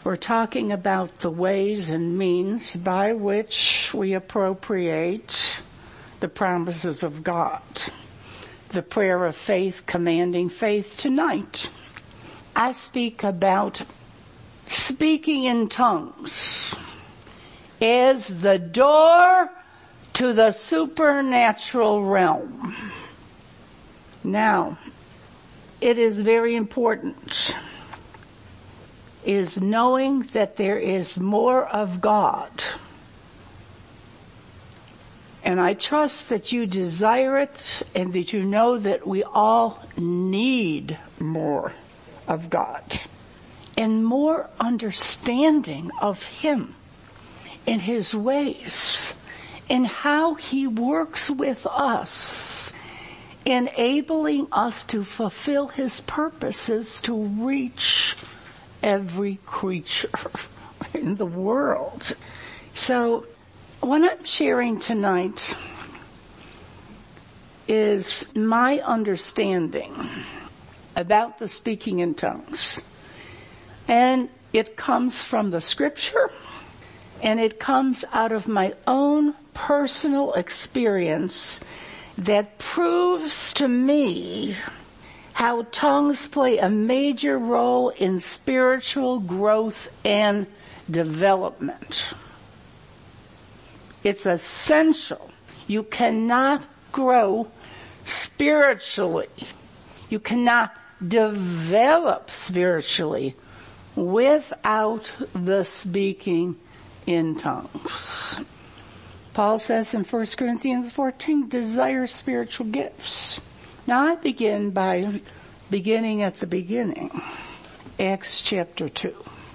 We're talking about the ways and means by which we appropriate the promises of God. The prayer of faith, commanding faith tonight. I speak about speaking in tongues as the door to the supernatural realm. Now, it is very important, is knowing that there is more of God. And I trust that you desire it and that you know that we all need more of God and more understanding of Him and His ways and how He works with us, enabling us to fulfill His purposes to reach every creature in the world. So, what I'm sharing tonight is my understanding about the speaking in tongues. And it comes from the scripture, and it comes out of my own personal experience that proves to me how tongues play a major role in spiritual growth and development. It's essential. You cannot grow spiritually. You cannot develop spiritually without the speaking in tongues. Paul says in 1 Corinthians 14, desire spiritual gifts. Now I begin by beginning at the beginning. Acts chapter 2.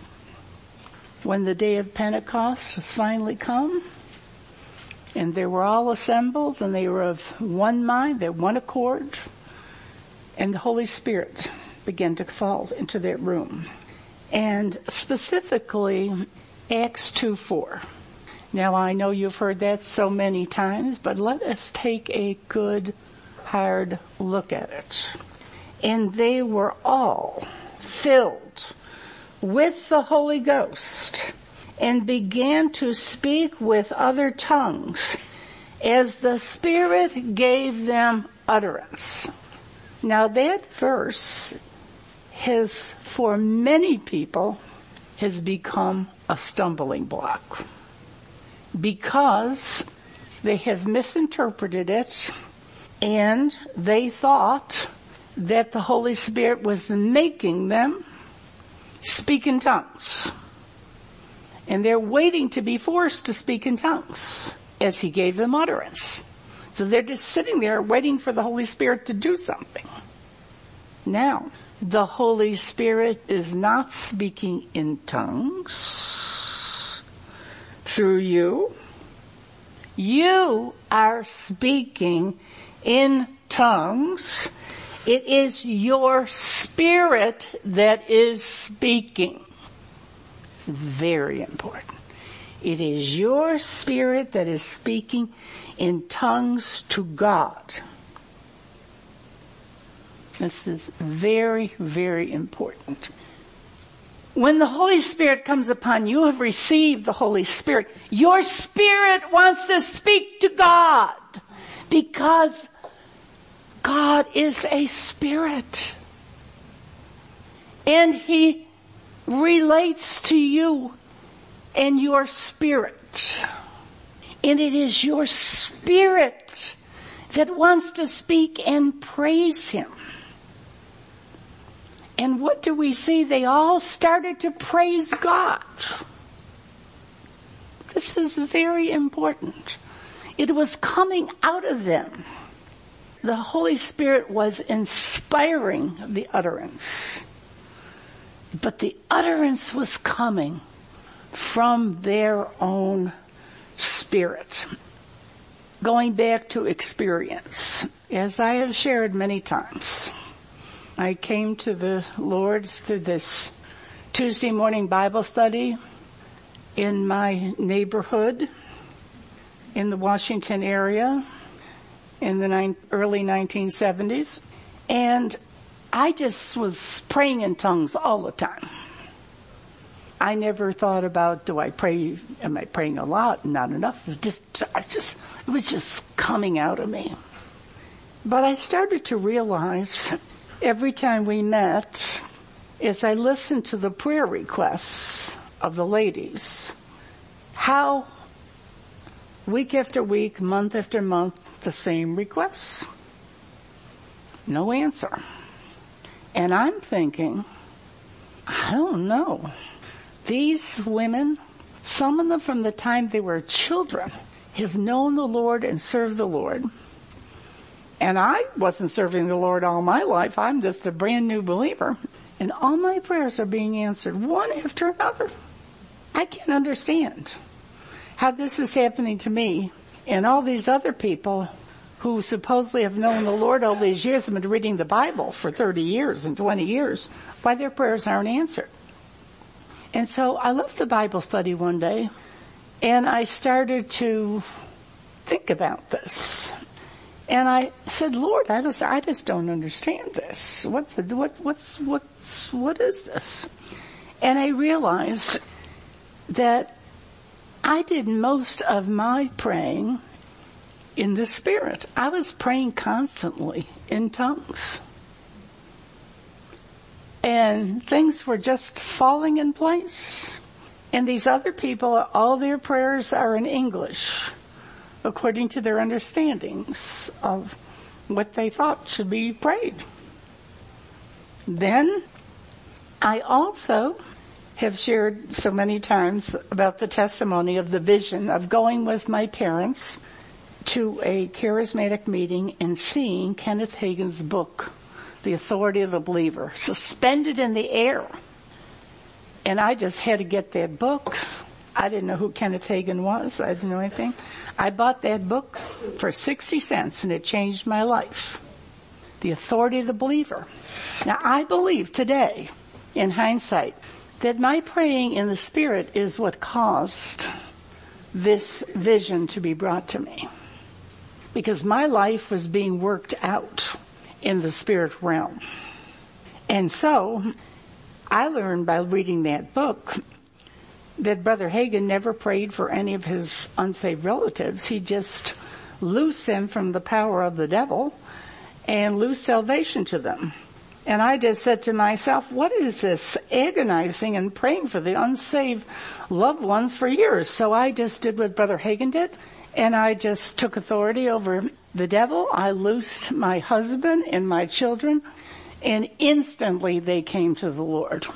When the day of Pentecost was finally come, and they were all assembled, and they were of one mind, they had one accord, and the Holy Spirit began to fall into that room. And specifically, Acts 2:4. Now I know you've heard that so many times, but let us take a good, hard look at it. And they were all filled with the Holy Ghost and began to speak with other tongues as the Spirit gave them utterance. Now that verse has, for many people, has become a stumbling block because they have misinterpreted it and they thought that the Holy Spirit was making them speak in tongues. And they're waiting to be forced to speak in tongues as He gave them utterance. So they're just sitting there waiting for the Holy Spirit to do something. Now, the Holy Spirit is not speaking in tongues through you. You are speaking in tongues. It is your spirit that is speaking. Very important. It is your spirit that is speaking in tongues to God. This is very, very important. When the Holy Spirit comes upon you, you have received the Holy Spirit. Your spirit wants to speak to God because God is a spirit. And He relates to you and your spirit. And it is your spirit that wants to speak and praise Him. And what do we see? They all started to praise God. This is very important. It was coming out of them. The Holy Spirit was inspiring the utterance. But the utterance was coming from their own spirit. Going back to experience, as I have shared many times, I came to the Lord through this Tuesday morning Bible study in my neighborhood in the Washington area in the early 1970s. And I just was praying in tongues all the time. I never thought about, am I praying a lot? Not enough. It was just coming out of me. But I started to realize every time we met, as I listened to the prayer requests of the ladies, how week after week, month after month, the same requests. No answer. And I'm thinking, I don't know. These women, some of them from the time they were children, have known the Lord and served the Lord. And I wasn't serving the Lord all my life. I'm just a brand new believer. And all my prayers are being answered one after another. I can't understand how this is happening to me and all these other people who supposedly have known the Lord all these years and been reading the Bible for 30 years and 20 years, why their prayers aren't answered. And so I left the Bible study one day, and I started to think about this. And I said, Lord, I just don't understand this. What is this? And I realized that I did most of my praying in the Spirit. I was praying constantly in tongues. And things were just falling in place. And these other people, all their prayers are in English, according to their understandings of what they thought should be prayed. Then, I also have shared so many times about the testimony of the vision of going with my parents to a charismatic meeting and seeing Kenneth Hagin's book, The Authority of the Believer, suspended in the air. And I just had to get that book. I didn't know who Kenneth Hagin was. I didn't know anything. I bought that book for 60 cents and it changed my life. The Authority of the Believer. Now I believe today, in hindsight, that my praying in the Spirit is what caused this vision to be brought to me. Because my life was being worked out in the spirit realm. And so, I learned by reading that book that Brother Hagin never prayed for any of his unsaved relatives. He just loosed them from the power of the devil and loosed salvation to them. And I just said to myself, what is this agonizing and praying for the unsaved loved ones for years? So I just did what Brother Hagin did. And I just took authority over the devil. I loosed my husband and my children, and instantly they came to the Lord.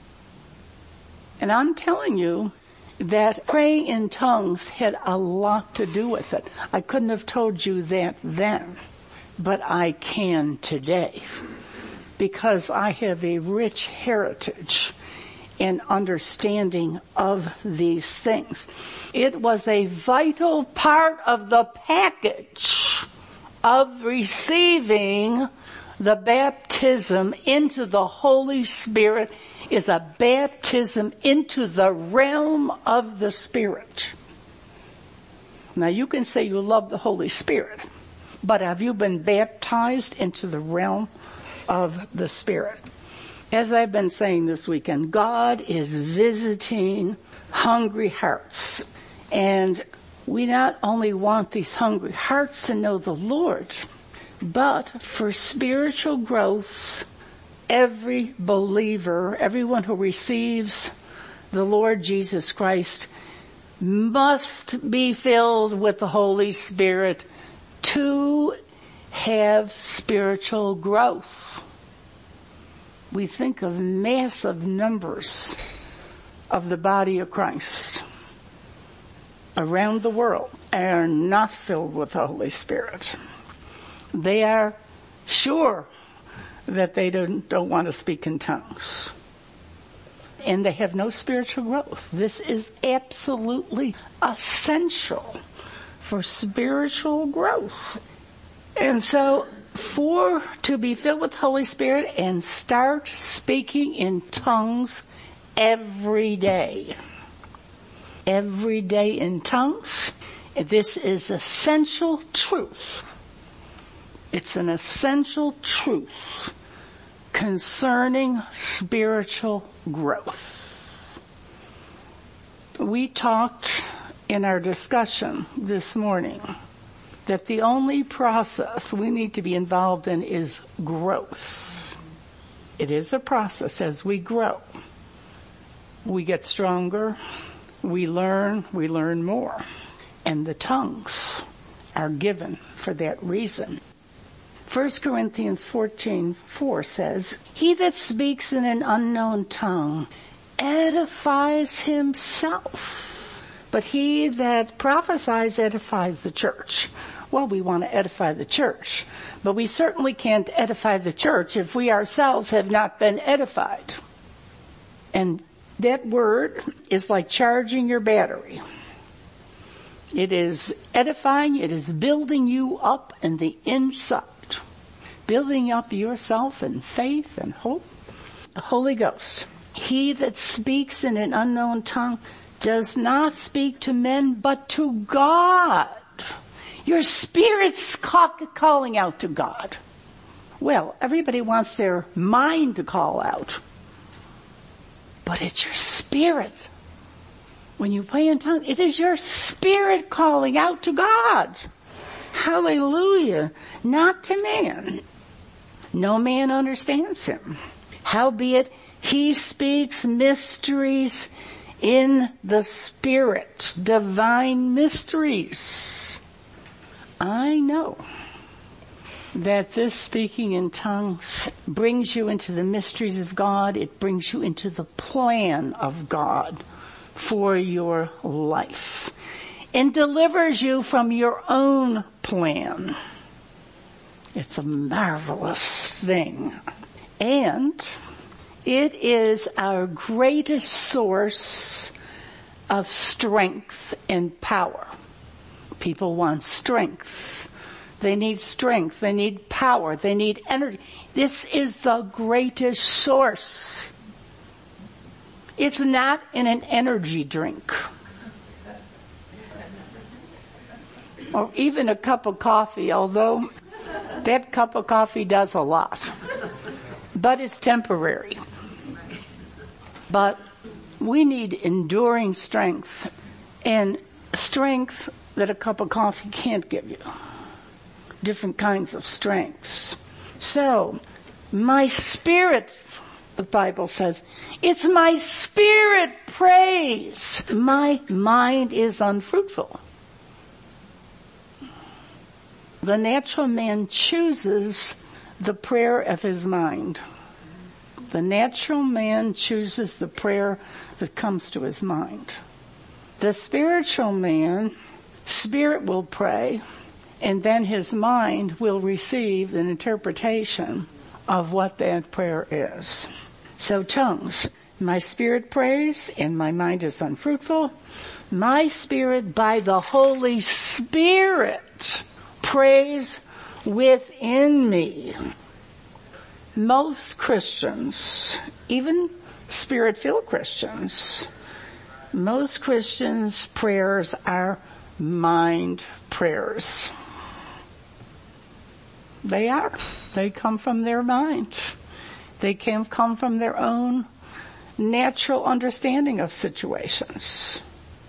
And I'm telling you that praying in tongues had a lot to do with it. I couldn't have told you that then, but I can today, because I have a rich heritage and understanding of these things. It was a vital part of the package of receiving the baptism into the Holy Spirit, is a baptism into the realm of the Spirit. Now you can say you love the Holy Spirit, but have you been baptized into the realm of the Spirit? As I've been saying this weekend, God is visiting hungry hearts. And we not only want these hungry hearts to know the Lord, but for spiritual growth, every believer, everyone who receives the Lord Jesus Christ must be filled with the Holy Spirit to have spiritual growth. We think of massive numbers of the body of Christ around the world are not filled with the Holy Spirit. They are sure that they don't want to speak in tongues. And they have no spiritual growth. This is absolutely essential for spiritual growth. And so, to be filled with the Holy Spirit and start speaking in tongues every day. Every day in tongues. This is essential truth. It's an essential truth concerning spiritual growth. We talked in our discussion this morning that the only process we need to be involved in is growth. It is a process. As we grow, we get stronger, we learn more. And the tongues are given for that reason. 1 Corinthians 14:4 says, "He that speaks in an unknown tongue edifies himself, but he that prophesies edifies the church." Well, we want to edify the church, but we certainly can't edify the church if we ourselves have not been edified. And that word is like charging your battery. It is edifying, it is building you up in the inside, building up yourself in faith and hope. The Holy Ghost. He that speaks in an unknown tongue does not speak to men but to God. Your spirit's calling out to God. Well, everybody wants their mind to call out, but it's your spirit. When you pray in tongues, it is your spirit calling out to God. Hallelujah. Not to man. No man understands him. Howbeit, he speaks mysteries in the Spirit. Divine mysteries. I know that this speaking in tongues brings you into the mysteries of God. It brings you into the plan of God for your life and delivers you from your own plan. It's a marvelous thing. And it is our greatest source of strength and power. People want strength. They need strength. They need power. They need energy. This is the greatest source. It's not in an energy drink or even a cup of coffee, although that cup of coffee does a lot. But it's temporary. But we need enduring strength, and strength that a cup of coffee can't give you. Different kinds of strengths. So, my spirit, the Bible says, it's my spirit praise. My mind is unfruitful. The natural man chooses the prayer of his mind. The natural man chooses the prayer that comes to his mind. The spiritual man, spirit will pray, and then his mind will receive an interpretation of what that prayer is. So tongues, my spirit prays and my mind is unfruitful. My spirit, by the Holy Spirit, prays within me. Most Christians, even Spirit-filled Christians, most Christians' prayers are mind prayers. They are. They come from their mind. They can come from their own natural understanding of situations.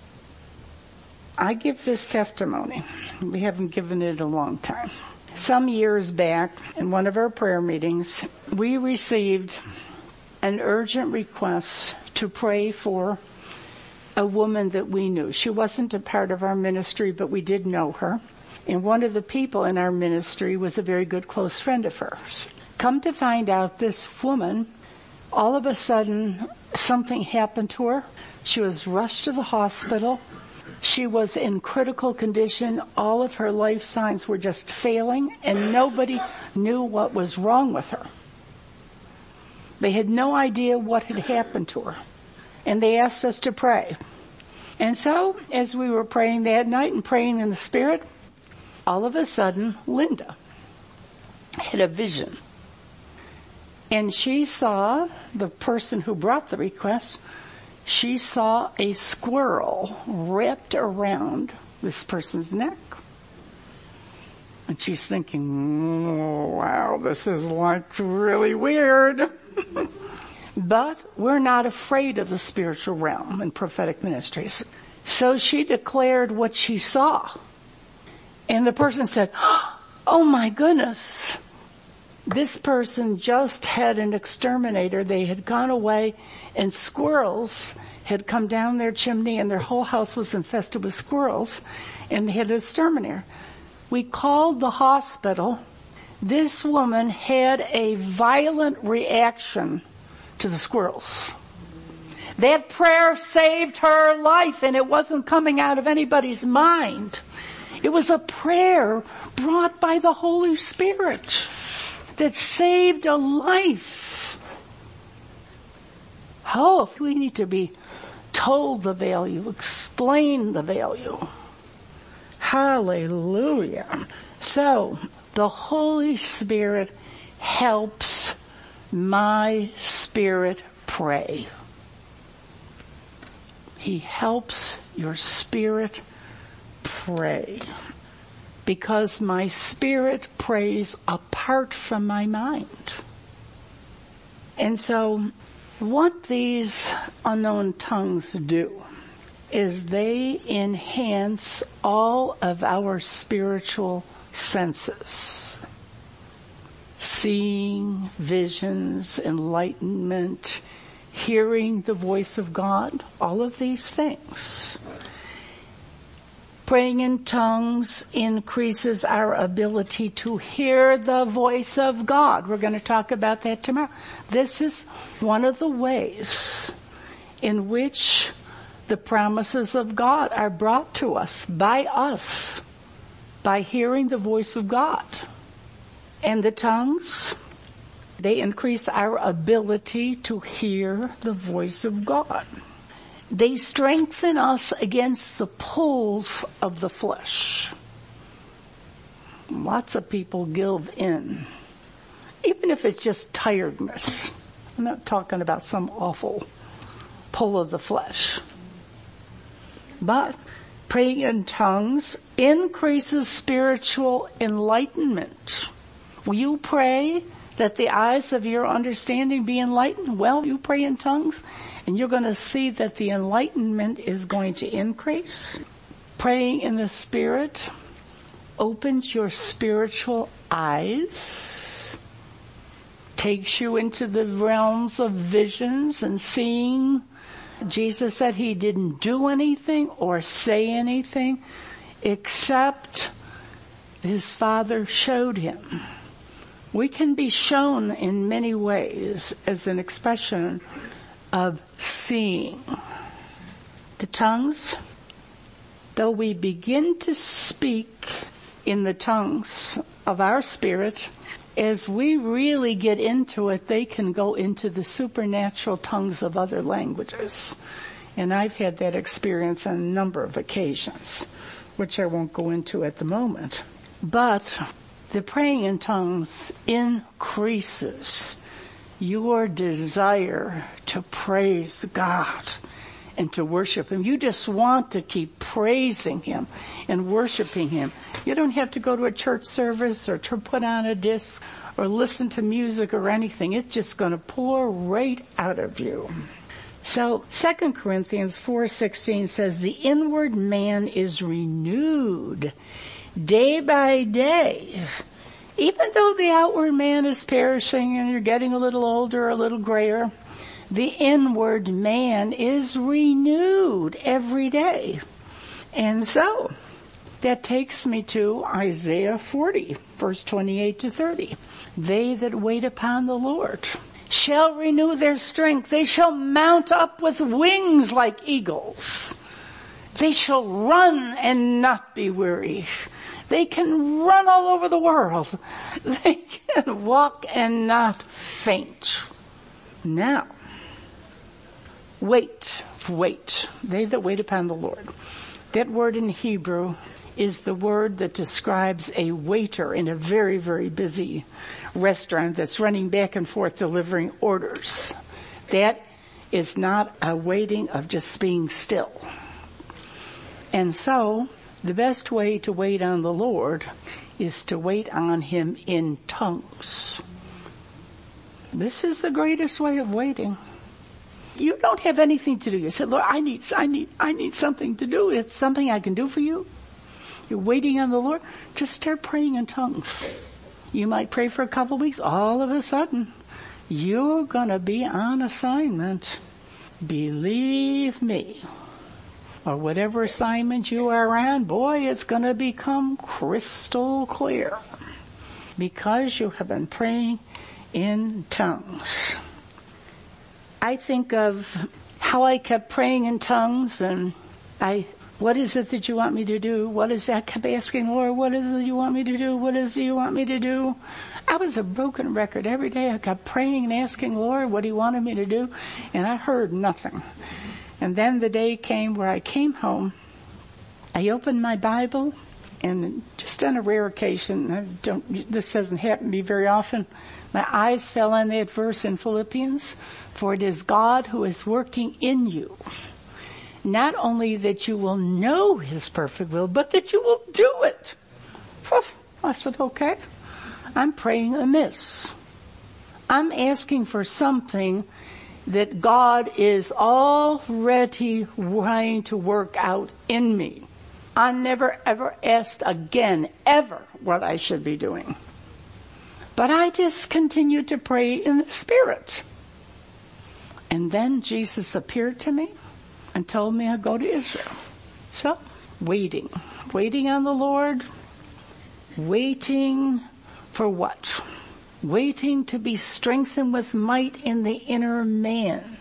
I give this testimony. We haven't given it a long time. Some years back, in one of our prayer meetings, we received an urgent request to pray for a woman that we knew. She wasn't a part of our ministry, but we did know her. And one of the people in our ministry was a very good close friend of hers. Come to find out, this woman, all of a sudden, something happened to her. She was rushed to the hospital. She was in critical condition. All of her life signs were just failing, and nobody knew what was wrong with her. They had no idea what had happened to her. And they asked us to pray. And so, as we were praying that night and praying in the Spirit, all of a sudden, Linda had a vision. And she saw the person who brought the request. She saw a squirrel wrapped around this person's neck. And she's thinking, wow, this is like really weird. But we're not afraid of the spiritual realm in prophetic ministries. So she declared what she saw. And the person said, "Oh my goodness." This person just had an exterminator. They had gone away and squirrels had come down their chimney and their whole house was infested with squirrels, and they had an exterminator. We called the hospital. This woman had a violent reaction to the squirrels. That prayer saved her life, and it wasn't coming out of anybody's mind. It was a prayer brought by the Holy Spirit that saved a life. Oh, we need to be told the value, explain the value. Hallelujah. So, the Holy Spirit helps my spirit pray. He helps your spirit pray. Because my spirit prays apart from my mind. And so, what these unknown tongues do is they enhance all of our spiritual senses. Seeing, visions, enlightenment, hearing the voice of God, all of these things. Praying in tongues increases our ability to hear the voice of God. We're going to talk about that tomorrow. This is one of the ways in which the promises of God are brought to us, by hearing the voice of God. And the tongues, they increase our ability to hear the voice of God. They strengthen us against the pulls of the flesh. Lots of people give in, even if it's just tiredness. I'm not talking about some awful pull of the flesh. But praying in tongues increases spiritual enlightenment. Will you pray that the eyes of your understanding be enlightened? Well, you pray in tongues, and you're going to see that the enlightenment is going to increase. Praying in the Spirit opens your spiritual eyes, takes you into the realms of visions and seeing. Jesus said he didn't do anything or say anything except his Father showed him. We can be shown in many ways as an expression of seeing. The tongues, though we begin to speak in the tongues of our spirit, as we really get into it, they can go into the supernatural tongues of other languages. And I've had that experience on a number of occasions, which I won't go into at the moment. But the praying in tongues increases your desire to praise God and to worship Him. You just want to keep praising Him and worshiping Him. You don't have to go to a church service or to put on a disc or listen to music or anything. It's just going to pour right out of you. So 2 Corinthians 4:16 says, the inward man is renewed day by day. Even though the outward man is perishing and you're getting a little older, a little grayer, the inward man is renewed every day. And so, that takes me to Isaiah 40, verse 28 to 30. They that wait upon the Lord shall renew their strength. They shall mount up with wings like eagles. They shall run and not be weary. They can run all over the world. They can walk and not faint. Now, wait. They that wait upon the Lord. That word in Hebrew is the word that describes a waiter in a very, very busy restaurant that's running back and forth delivering orders. That is not a waiting of just being still. And so, the best way to wait on the Lord is to wait on Him in tongues. This is the greatest way of waiting. you don't have anything to do. You said, Lord, I need something to do. It's something I can do for you. You're waiting on the Lord. Just start praying in tongues. You might pray for a couple of weeks. All of a sudden, you're going to be on assignment. Believe me. Or whatever assignment you are on, boy, it's going to become crystal clear. Because you have been praying in tongues. I think of how I kept praying in tongues, and what is it that you want me to do? I kept asking, Lord, what is it you want me to do? What is it you want me to do? I was a broken record. Every day I kept praying and asking, Lord, what he wanted me to do, and I heard nothing. And then the day came where I came home. I opened my Bible, and just on a rare occasion, this doesn't happen to me very often, my eyes fell on that verse in Philippians, for it is God who is working in you. Not only that you will know his perfect will, but that you will do it. I said, okay, I'm praying amiss. I'm asking for something that God is already trying to work out in me. I never ever asked again, ever, what I should be doing. But I just continued to pray in the Spirit. And then Jesus appeared to me and told me I'd go to Israel. So, waiting on the Lord, waiting for what? Waiting to be strengthened with might in the inner man.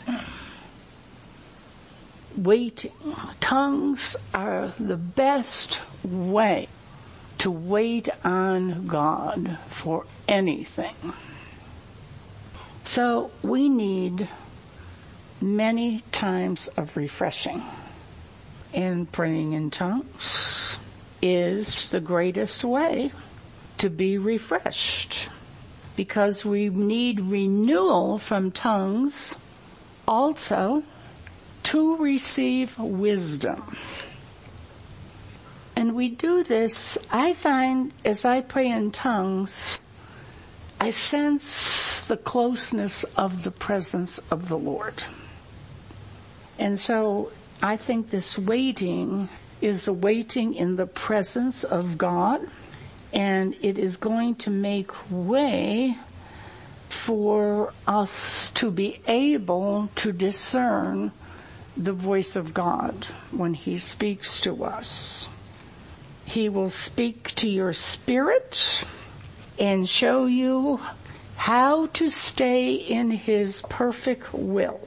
Waiting. Tongues are the best way to wait on God for anything. So we need many times of refreshing. And praying in tongues is the greatest way to be refreshed. Because we need renewal from tongues also to receive wisdom. And we do this, I find, as I pray in tongues, I sense the closeness of the presence of the Lord. And so I think this waiting is a waiting in the presence of God, and it is going to make way for us to be able to discern the voice of God when he speaks to us. He will speak to your spirit and show you how to stay in his perfect will.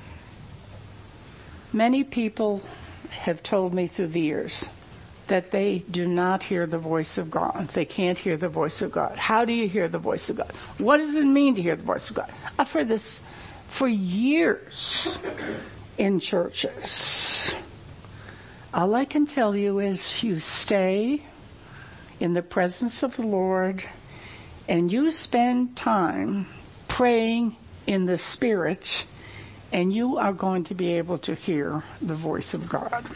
Many people have told me through the years that they do not hear the voice of God. They can't hear the voice of God. How do you hear the voice of God? What does it mean to hear the voice of God? I've heard this for years in churches. All I can tell you is you stay in the presence of the Lord and you spend time praying in the Spirit, and you are going to be able to hear the voice of God.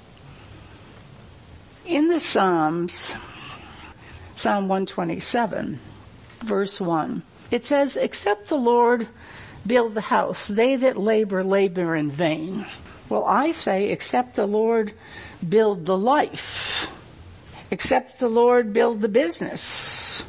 In the Psalms, Psalm 127, verse 1, it says, except the Lord build the house, they that labor in vain. Well, I say, except the Lord build the life, except the Lord build the business,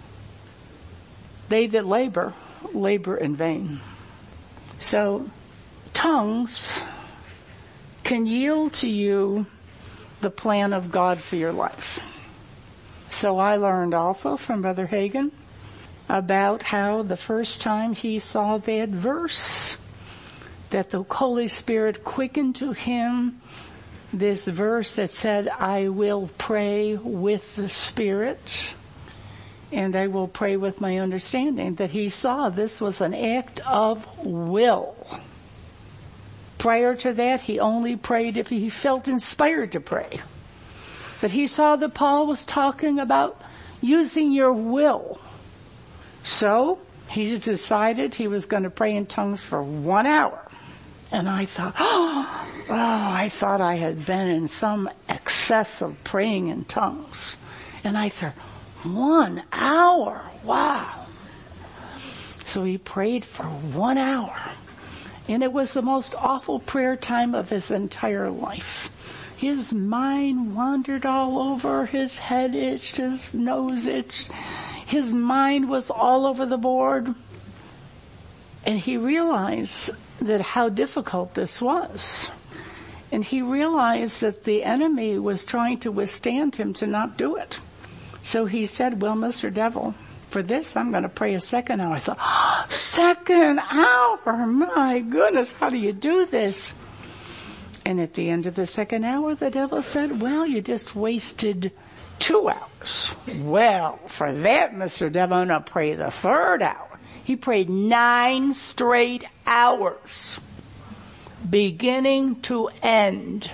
they that labor in vain. So, tongues can yield to you the plan of God for your life. So I learned also from Brother Hagin about how the first time he saw that verse, that the Holy Spirit quickened to him this verse that said, I will pray with the Spirit and I will pray with my understanding, that he saw this was an act of will. Prior to that, he only prayed if he felt inspired to pray. But he saw that Paul was talking about using your will. So he decided he was going to pray in tongues for 1 hour. And I thought, I thought I had been in some excess of praying in tongues. And I thought, 1 hour, wow. So he prayed for 1 hour. And it was the most awful prayer time of his entire life. His mind wandered all over, his head itched, his nose itched. His mind was all over the board. And he realized that how difficult this was. And he realized that the enemy was trying to withstand him to not do it. So he said, well, Mr. Devil, for this, I'm going to pray a second hour. I thought, second hour? My goodness, how do you do this? And at the end of the second hour, the devil said, well, you just wasted 2 hours. Well, for that, Mr. Devil, I'm going to pray the third hour. He prayed 9 straight hours, beginning to end.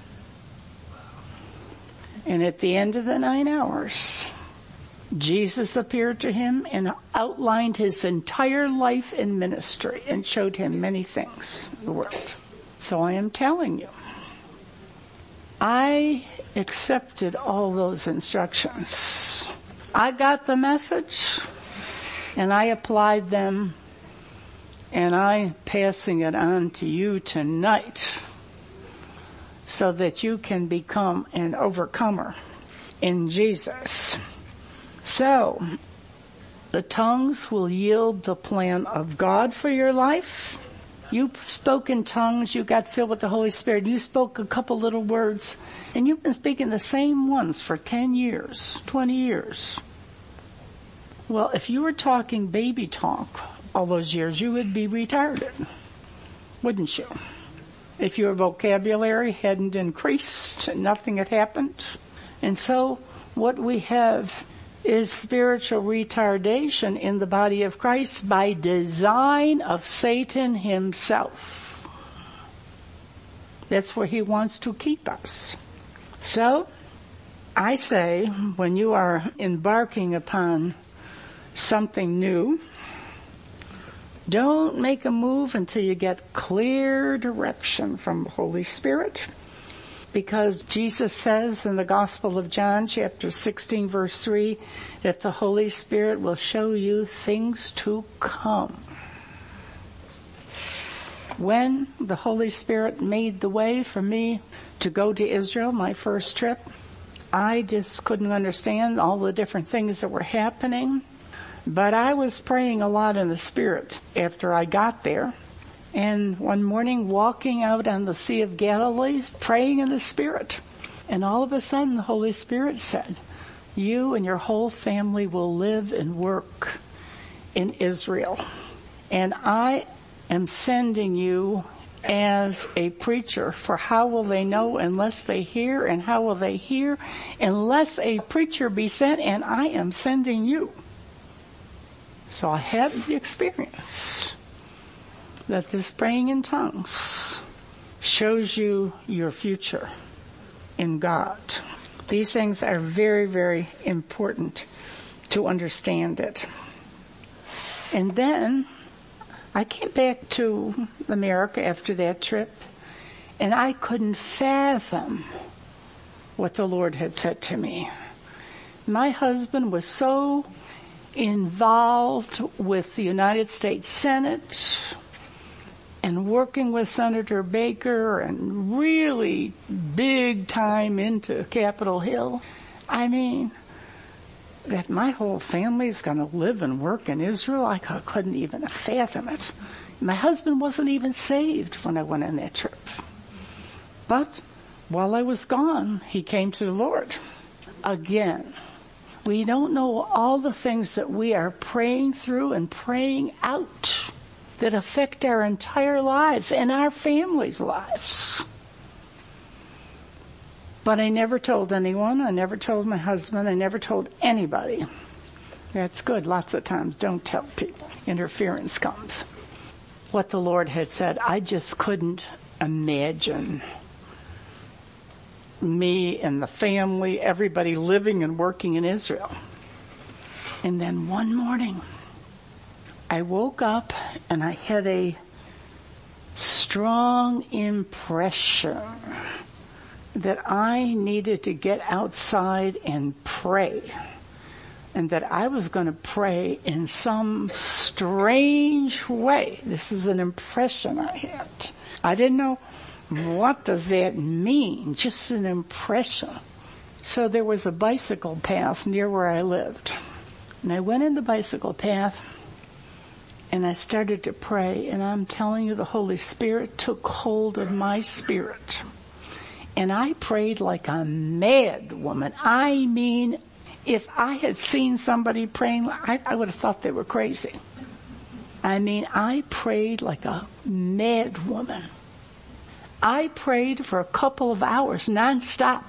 And at the end of the 9 hours, Jesus appeared to him and outlined his entire life and ministry and showed him many things in the world. So I am telling you, I accepted all those instructions. I got the message and I applied them, and I'm passing it on to you tonight so that you can become an overcomer in Jesus. So, the tongues will yield the plan of God for your life. You spoke in tongues, you got filled with the Holy Spirit, you spoke a couple little words, and you've been speaking the same ones for 10 years, 20 years. Well, if you were talking baby talk all those years, you would be retarded, wouldn't you? If your vocabulary hadn't increased and nothing had happened. And so, what we have is spiritual retardation in the body of Christ by design of Satan himself. That's where he wants to keep us. So, I say, when you are embarking upon something new, don't make a move until you get clear direction from the Holy Spirit. Because Jesus says in the Gospel of John, chapter 16, verse 3, that the Holy Spirit will show you things to come. When the Holy Spirit made the way for me to go to Israel, my first trip, I just couldn't understand all the different things that were happening. But I was praying a lot in the Spirit after I got there. And one morning, walking out on the Sea of Galilee, praying in the Spirit. And all of a sudden, the Holy Spirit said, you and your whole family will live and work in Israel. And I am sending you as a preacher. For how will they know unless they hear? And how will they hear unless a preacher be sent? And I am sending you. So I had the experience that this praying in tongues shows you your future in God. These things are very, very important to understand it. And then I came back to America after that trip, and I couldn't fathom what the Lord had said to me. My husband was so involved with the United States Senate and working with Senator Baker and really big time into Capitol Hill. I mean, that my whole family is going to live and work in Israel, I couldn't even fathom it. My husband wasn't even saved when I went on that trip. But while I was gone, he came to the Lord again. We don't know all the things that we are praying through and praying out that affect our entire lives and our families' lives. But I never told anyone. I never told my husband. I never told anybody. That's good. Lots of times, don't tell people. Interference comes. What the Lord had said, I just couldn't imagine me and the family, everybody living and working in Israel. And then one morning, I woke up and I had a strong impression that I needed to get outside and pray and that I was going to pray in some strange way. This is an impression I had. I didn't know what does that mean, just an impression. So there was a bicycle path near where I lived. And I went in the bicycle path and I started to pray, and I'm telling you, the Holy Spirit took hold of my spirit. And I prayed like a mad woman. I mean, if I had seen somebody praying, I would have thought they were crazy. I mean, I prayed like a mad woman. I prayed for a couple of hours nonstop.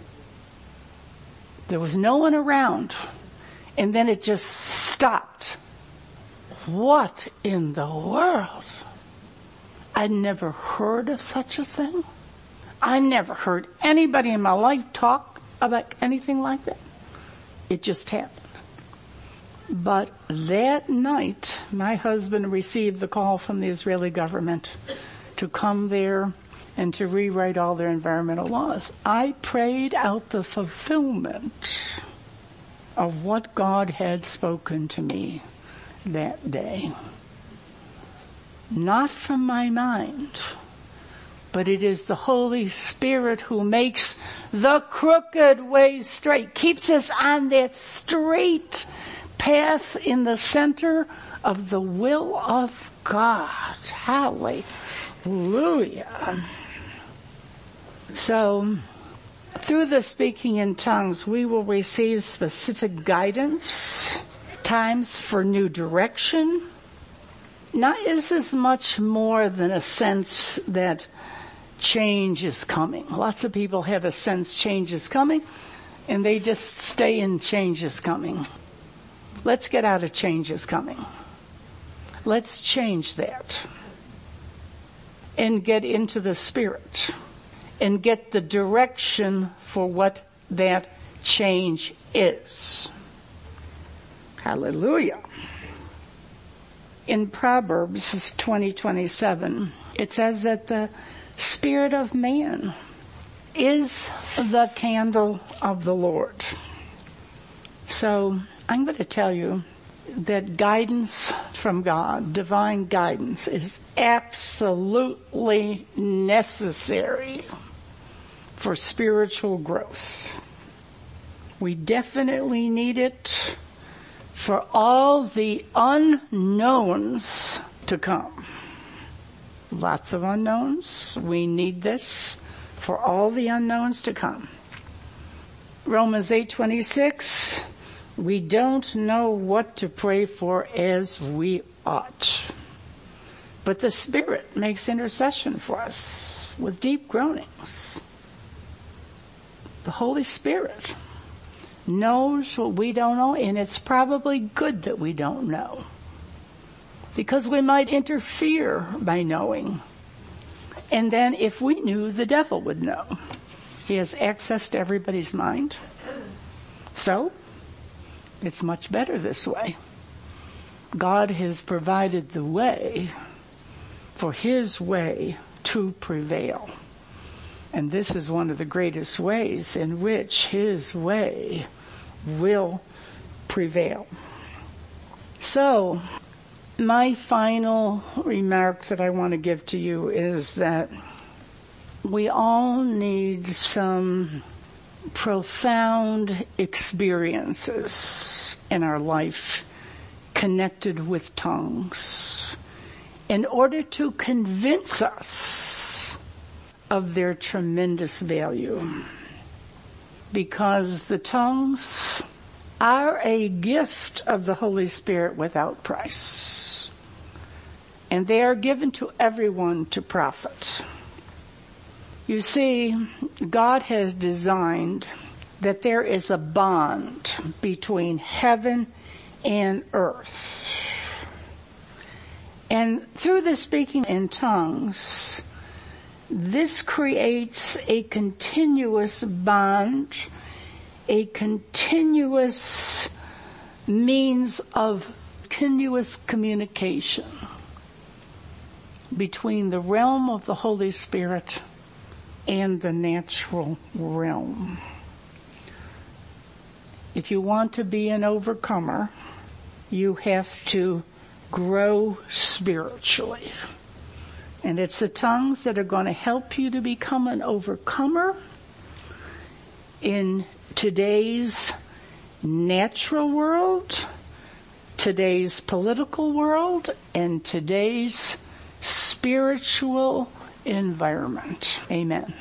There was no one around. And then it just stopped. What in the world? I'd never heard of such a thing. I never heard anybody in my life talk about anything like that. It just happened. But that night, my husband received the call from the Israeli government to come there and to rewrite all their environmental laws. I prayed out the fulfillment of what God had spoken to me that day. Not from my mind, but it is the Holy Spirit who makes the crooked way straight, keeps us on that straight path in the center of the will of God. Hallelujah. So, through the speaking in tongues, we will receive specific guidance, times for new direction. Now, this is much more than a sense that change is coming. Lots of people have a sense change is coming, and they just stay in change is coming. Let's get out of change is coming. Let's change that and get into the Spirit and get the direction for what that change is. Hallelujah. In Proverbs 20:27, it says that the spirit of man is the candle of the Lord. So I'm going to tell you that guidance from God, divine guidance, is absolutely necessary for spiritual growth. We definitely need it for all the unknowns to come. Lots of unknowns. We need this for all the unknowns to come. Romans 8:26, we don't know what to pray for as we ought. But the Spirit makes intercession for us with deep groanings. The Holy Spirit knows what we don't know, and it's probably good that we don't know, because we might interfere by knowing. And then if we knew, the devil would know. He has access to everybody's mind. So, it's much better this way. God has provided the way for His way to prevail. And this is one of the greatest ways in which His way will prevail. So, my final remark that I want to give to you is that we all need some profound experiences in our life connected with tongues in order to convince us of their tremendous value. Because the tongues are a gift of the Holy Spirit without price. And they are given to everyone to profit. You see, God has designed that there is a bond between heaven and earth. And through the speaking in tongues, this creates a continuous bond, a continuous means of continuous communication between the realm of the Holy Spirit and the natural realm. If you want to be an overcomer, you have to grow spiritually. And it's the tongues that are going to help you to become an overcomer in today's natural world, today's political world, and today's spiritual environment. Amen.